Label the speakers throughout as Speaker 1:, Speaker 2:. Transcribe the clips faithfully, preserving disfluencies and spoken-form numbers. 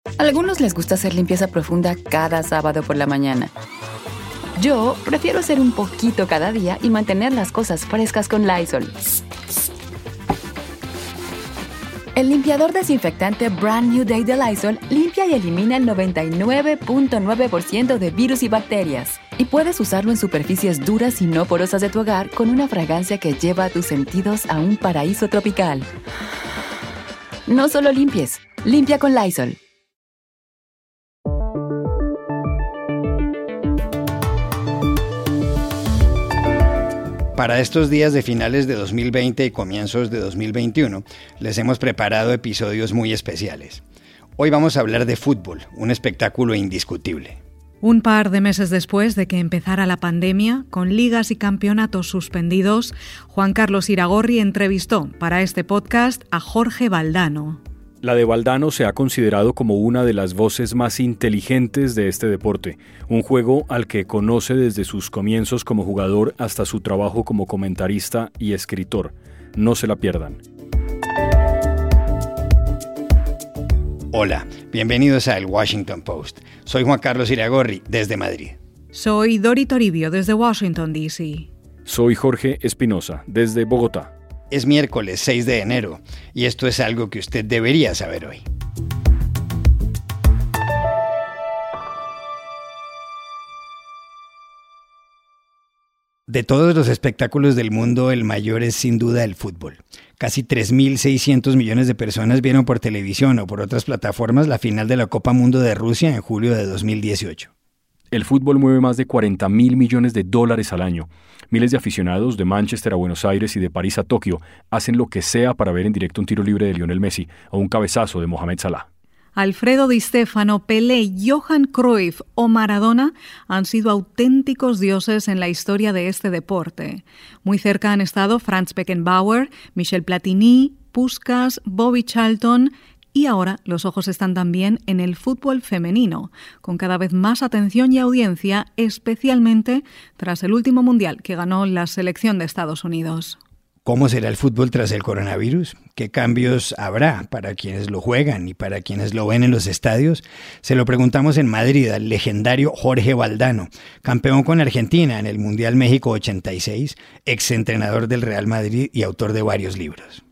Speaker 1: A algunos les gusta hacer limpieza profunda cada sábado por la mañana. Yo prefiero hacer un poquito cada día y mantener las cosas frescas con Lysol. El limpiador desinfectante Brand New Day de Lysol limpia y elimina el noventa y nueve punto nueve por ciento de virus y bacterias. Y puedes usarlo en superficies duras y no porosas de tu hogar con una fragancia que lleva a tus sentidos a un paraíso tropical. No solo limpies, limpia con Lysol.
Speaker 2: Para estos días de finales de dos mil veinte y comienzos de dos mil veintiuno, les hemos preparado episodios muy especiales. Hoy vamos a hablar de fútbol, un espectáculo indiscutible.
Speaker 3: Un par de meses después de que empezara la pandemia, con ligas y campeonatos suspendidos, Juan Carlos Iragorri entrevistó para este podcast a Jorge Valdano.
Speaker 4: La de Valdano se ha considerado como una de las voces más inteligentes de este deporte, un juego al que conoce desde sus comienzos como jugador hasta su trabajo como comentarista y escritor. No se la pierdan.
Speaker 2: Hola, bienvenidos a El Washington Post. Soy Juan Carlos Iragorri, desde Madrid.
Speaker 3: Soy Dori Toribio, desde Washington, D C
Speaker 4: Soy Jorge Espinosa, desde Bogotá.
Speaker 2: Es miércoles seis de enero y esto es algo que usted debería saber hoy. De todos los espectáculos del mundo, el mayor es sin duda el fútbol. Casi tres mil seiscientos millones de personas vieron por televisión o por otras plataformas la final de la Copa Mundo de Rusia en julio de dos mil dieciocho.
Speaker 4: El fútbol mueve más de cuarenta mil millones de dólares al año. Miles de aficionados de Manchester a Buenos Aires y de París a Tokio hacen lo que sea para ver en directo un tiro libre de Lionel Messi o un cabezazo de Mohamed Salah.
Speaker 3: Alfredo Di Stéfano, Pelé, Johan Cruyff o Maradona han sido auténticos dioses en la historia de este deporte. Muy cerca han estado Franz Beckenbauer, Michel Platini, Puskás, Bobby Charlton. Y ahora los ojos están también en el fútbol femenino, con cada vez más atención y audiencia, especialmente tras el último mundial que ganó la selección de Estados Unidos.
Speaker 2: ¿Cómo será el fútbol tras el coronavirus? ¿Qué cambios habrá para quienes lo juegan y para quienes lo ven en los estadios? Se lo preguntamos en Madrid al legendario Jorge Valdano, campeón con Argentina en el Mundial México ochenta y seis, exentrenador del Real Madrid y autor de varios libros.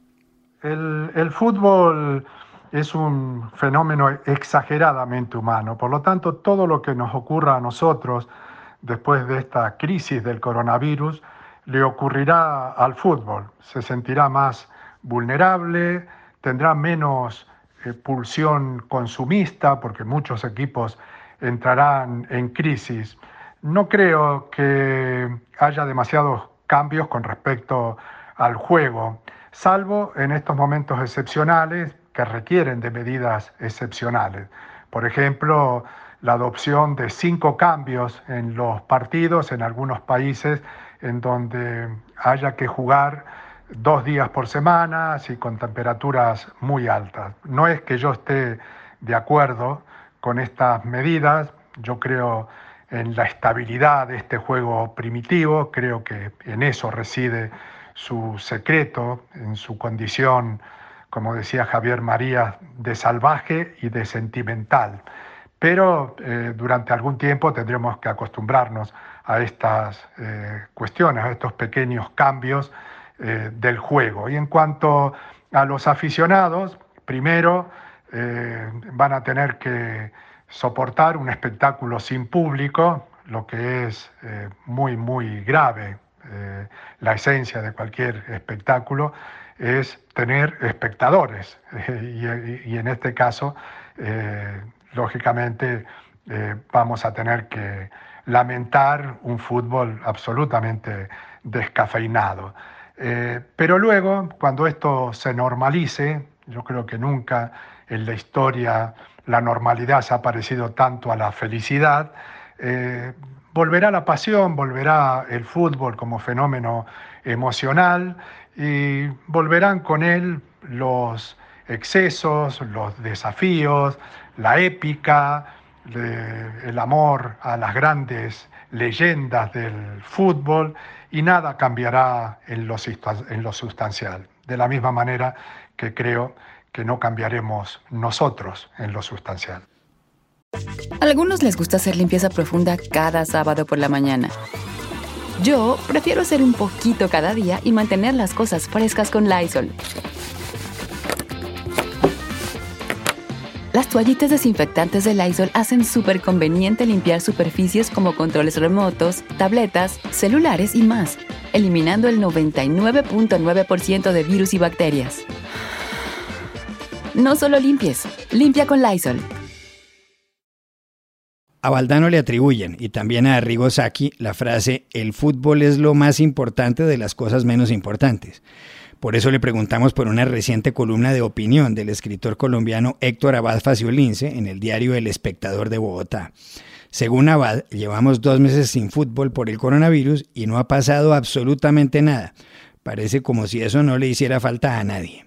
Speaker 5: El, el fútbol es un fenómeno exageradamente humano, por lo tanto todo lo que nos ocurra a nosotros después de esta crisis del coronavirus le ocurrirá al fútbol. Se sentirá más vulnerable, tendrá menos eh, pulsión consumista porque muchos equipos entrarán en crisis. No creo que haya demasiados cambios con respecto al juego, salvo en estos momentos excepcionales que requieren de medidas excepcionales. Por ejemplo, la adopción de cinco cambios en los partidos en algunos países en donde haya que jugar dos días por semana y con temperaturas muy altas. No es que yo esté de acuerdo con estas medidas, yo creo en la estabilidad de este juego primitivo, creo que en eso reside su secreto, en su condición, como decía Javier Marías, de salvaje y de sentimental. Pero eh, durante algún tiempo tendremos que acostumbrarnos a estas eh, cuestiones, a estos pequeños cambios eh, del juego. Y en cuanto a los aficionados, primero eh, van a tener que soportar un espectáculo sin público, lo que es eh, muy, muy grave. Eh, la esencia de cualquier espectáculo es tener espectadores eh, y, y en este caso eh, lógicamente eh, vamos a tener que lamentar un fútbol absolutamente descafeinado. Eh, pero luego, cuando esto se normalice, yo creo que nunca en la historia la normalidad se ha parecido tanto a la felicidad, eh, volverá la pasión, volverá el fútbol como fenómeno emocional y volverán con él los excesos, los desafíos, la épica, el amor a las grandes leyendas del fútbol y nada cambiará en lo, en lo sustancial. De la misma manera que creo que no cambiaremos nosotros en lo sustancial.
Speaker 1: A algunos les gusta hacer limpieza profunda cada sábado por la mañana. Yo prefiero hacer un poquito cada día y mantener las cosas frescas con Lysol. Las toallitas desinfectantes de Lysol hacen súper conveniente limpiar superficies como controles remotos, tabletas, celulares y más, eliminando el noventa y nueve punto nueve por ciento de virus y bacterias. No solo limpies, limpia con Lysol.
Speaker 2: A Valdano le atribuyen, y también a Arrigo Sacchi, la frase «el fútbol es lo más importante de las cosas menos importantes». Por eso le preguntamos por una reciente columna de opinión del escritor colombiano Héctor Abad Faciolince en el diario El Espectador de Bogotá. Según Abad, llevamos dos meses sin fútbol por el coronavirus y no ha pasado absolutamente nada. Parece como si eso no le hiciera falta a nadie.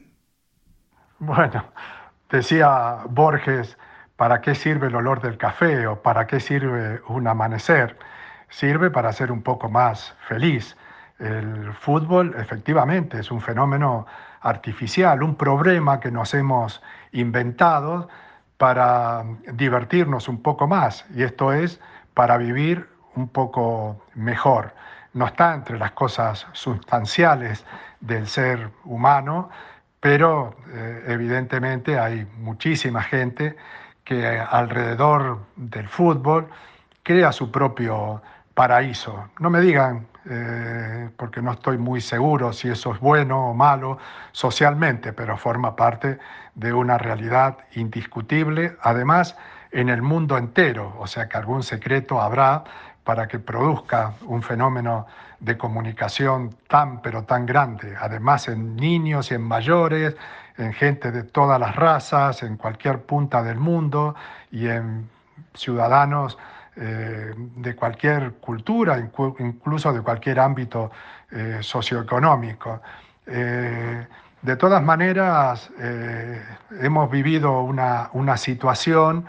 Speaker 5: Bueno, decía Borges, ¿para qué sirve el olor del café o para qué sirve un amanecer? Sirve para ser un poco más feliz. El fútbol efectivamente es un fenómeno artificial, un problema que nos hemos inventado para divertirnos un poco más, y esto es para vivir un poco mejor. No está entre las cosas sustanciales del ser humano, pero eh, evidentemente hay muchísima gente que alrededor del fútbol crea su propio paraíso. No me digan, eh, porque no estoy muy seguro si eso es bueno o malo socialmente, pero forma parte de una realidad indiscutible, además en el mundo entero, o sea que algún secreto habrá para que produzca un fenómeno de comunicación tan pero tan grande, además en niños y en mayores, en gente de todas las razas, en cualquier punta del mundo y en ciudadanos eh, de cualquier cultura, incu- incluso de cualquier ámbito eh, socioeconómico. Eh, de todas maneras, eh, hemos vivido una, una situación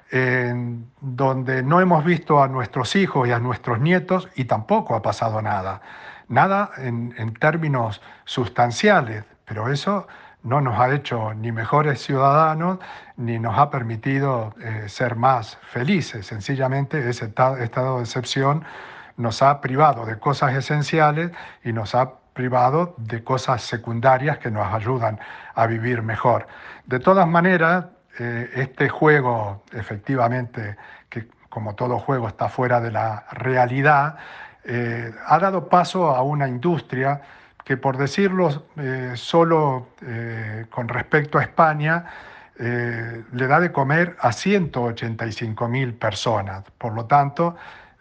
Speaker 5: en donde no hemos visto a nuestros hijos y a nuestros nietos y tampoco ha pasado nada. Nada en, en términos sustanciales, pero eso no nos ha hecho ni mejores ciudadanos ni nos ha permitido eh, ser más felices. Sencillamente ese ta- estado de excepción nos ha privado de cosas esenciales y nos ha privado de cosas secundarias que nos ayudan a vivir mejor. De todas maneras, eh, este juego, efectivamente, que como todo juego está fuera de la realidad, eh, ha dado paso a una industria que, por decirlo eh, solo eh, con respecto a España, eh, le da de comer a ciento ochenta y cinco mil personas. Por lo tanto,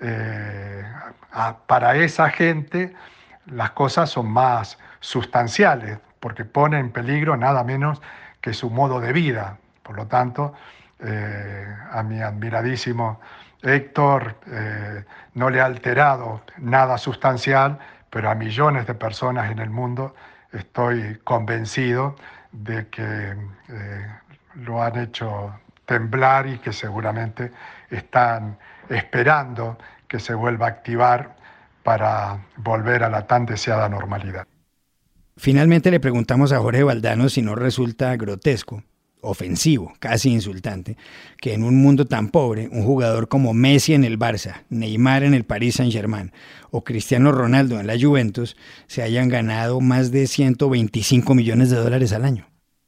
Speaker 5: eh, a, para esa gente las cosas son más sustanciales, porque pone en peligro nada menos que su modo de vida. Por lo tanto, eh, a mi admiradísimo Héctor eh, no le ha alterado nada sustancial, pero a millones de personas en el mundo estoy convencido de que eh, lo han hecho temblar y que seguramente están esperando que se vuelva a activar para volver a la tan deseada normalidad.
Speaker 2: Finalmente le preguntamos a Jorge Valdano si no resulta grotesco, ofensivo, casi insultante, que en un mundo tan pobre, un jugador como Messi en el Barça, Neymar en el Paris Saint-Germain o Cristiano Ronaldo en la Juventus se hayan ganado más de ciento veinticinco millones de dólares al año.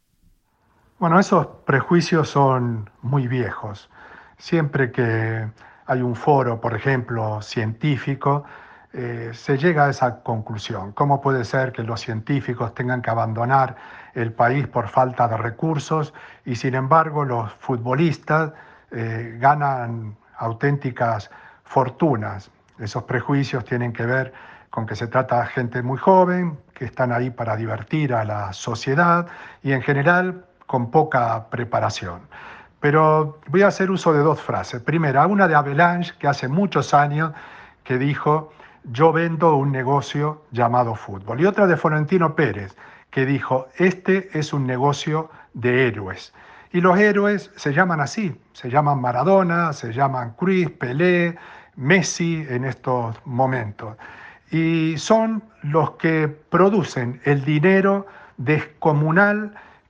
Speaker 5: Bueno, esos prejuicios son muy viejos. Siempre que hay un foro, por ejemplo, científico, eh, se llega a esa conclusión. ¿Cómo puede ser que los científicos tengan que abandonar el país por falta de recursos y, sin embargo, los futbolistas eh, ganan auténticas fortunas? Esos prejuicios tienen que ver con que se trata de gente muy joven, que están ahí para divertir a la sociedad y, en general, con poca preparación. Pero voy a hacer uso de dos frases. Primera, una de Avalanche, que hace muchos años que dijo: yo vendo un negocio llamado fútbol. Y otra de Florentino Pérez, que dijo: este es un negocio de héroes. Y los héroes se llaman así, se llaman Maradona, se llaman Cruyff, Pelé, Messi en estos momentos. Y son los que producen el dinero descomunal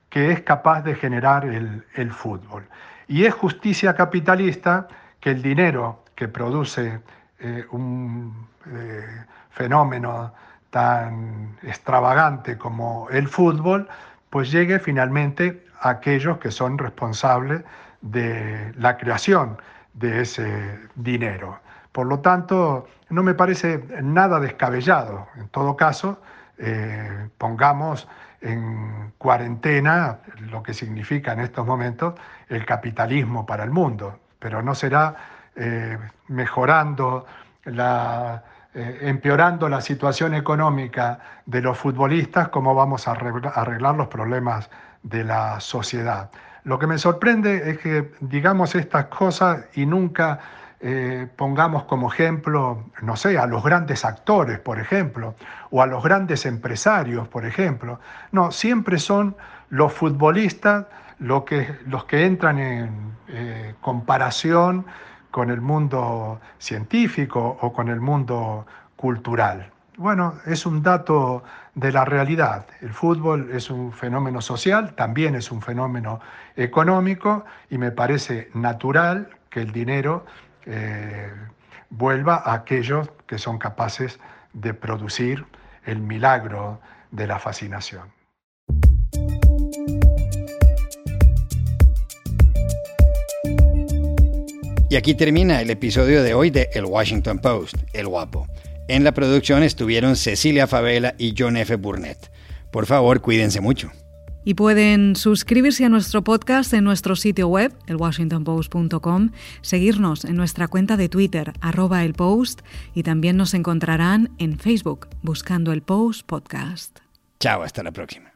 Speaker 5: que es capaz de generar el, el fútbol. Y es justicia capitalista que el dinero que produce eh, un eh, fenómeno tan extravagante como el fútbol, pues llegue finalmente a aquellos que son responsables de la creación de ese dinero. Por lo tanto, no me parece nada descabellado. En todo caso, eh, pongamos en cuarentena lo que significa en estos momentos el capitalismo para el mundo, pero no será eh, mejorando la... Eh, empeorando la situación económica de los futbolistas, cómo vamos a arreglar los problemas de la sociedad. Lo que me sorprende es que digamos estas cosas y nunca eh, pongamos como ejemplo, no sé, a los grandes actores, por ejemplo, o a los grandes empresarios, por ejemplo. No, siempre son los futbolistas lo que, los que entran en eh, comparación con el mundo científico o con el mundo cultural. Bueno, es un dato de la realidad. El fútbol es un fenómeno social, también es un fenómeno económico y me parece natural que el dinero eh, vuelva a aquellos que son capaces de producir el milagro de la fascinación.
Speaker 2: Y aquí termina el episodio de hoy de El Washington Post, El Guapo. En la producción estuvieron Cecilia Favela y John F. Burnett. Por favor, cuídense mucho.
Speaker 3: Y pueden suscribirse a nuestro podcast en nuestro sitio web, el washington post punto com, seguirnos en nuestra cuenta de Twitter, arroba el Post, y también nos encontrarán en Facebook, buscando el Post Podcast.
Speaker 2: Chao, hasta la próxima.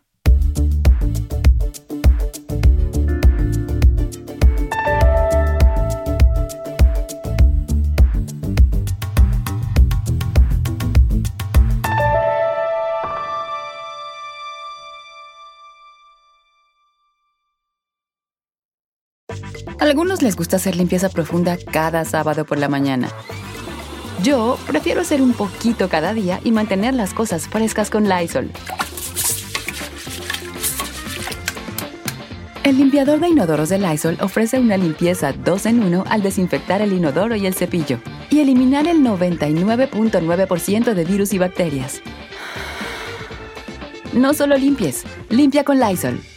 Speaker 1: A algunos les gusta hacer limpieza profunda cada sábado por la mañana. Yo prefiero hacer un poquito cada día y mantener las cosas frescas con Lysol. El limpiador de inodoros de Lysol ofrece una limpieza dos en uno al desinfectar el inodoro y el cepillo y eliminar el noventa y nueve punto nueve por ciento de virus y bacterias. No solo limpies, limpia con Lysol.